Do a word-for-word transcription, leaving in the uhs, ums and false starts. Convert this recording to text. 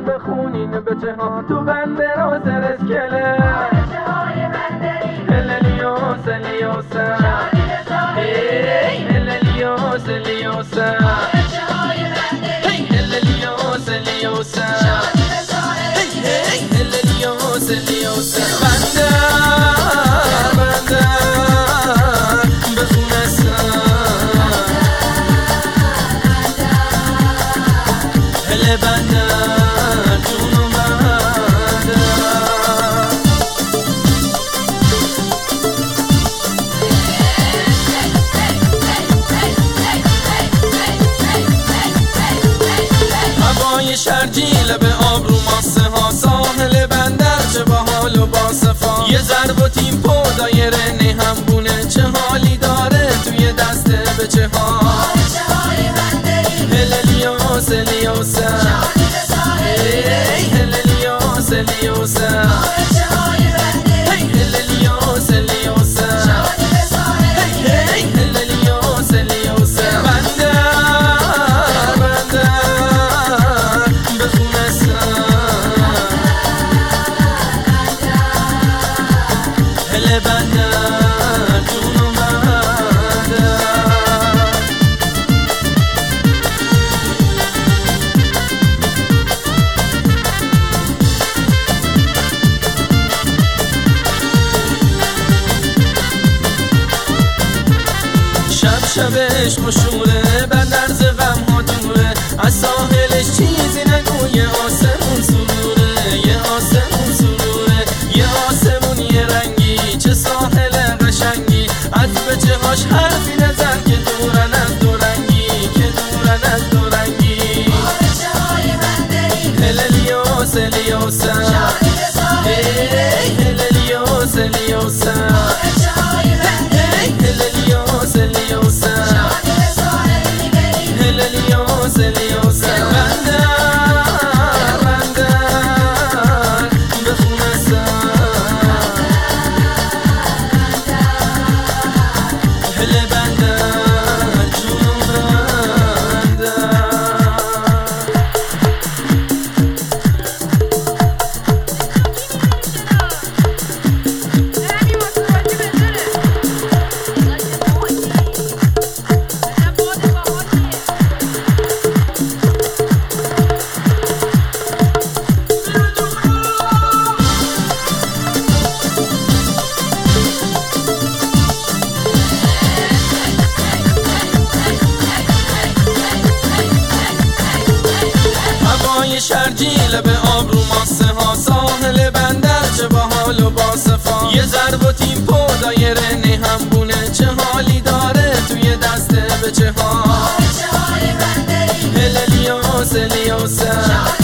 بخونین به چه ها تو بنده راز رسکله هللیوس هلیوس هللیوس هلیوس هللیوس هلیوس هللیوس هلیوس بنده بنده بخونه هل بنده جونو بنده هوای شرجیله به آب رو ماسه ها ساحل بندر چه با حال و با صفا یه ضرب و تیم پو دایره نه هم بونه چه حالی داره توی دسته به چه ها هللیوس هلیوس هللیوس هلیوس هللیوس هلیوس هللیوس هلیوس بنده بنده بخونه هل بنده جونو بنده شب شبش مشوره بندر ز غم ها دوره از ساحلش چیزی نگویه آسمون سروره یه آسمون سروره یه آسمون یه رنگی چه ساحل قشنگی از بچه هاش حرفی نزن که دورن از دورنگی که دورن از دورنگی هللیوس هلیوس هللیوس هلیوس هللیوس هلیوس هللیوس هلیوس بنده بنده بخونه هل بنده جونو بنده شرجیله به آب رو ماسه ها ساحل بندر چه با حال و با صفا یه ضرب و تیم پو دایره نه هم بونه چه حالی داره توی دسته به چه ها هللیوس هلیوس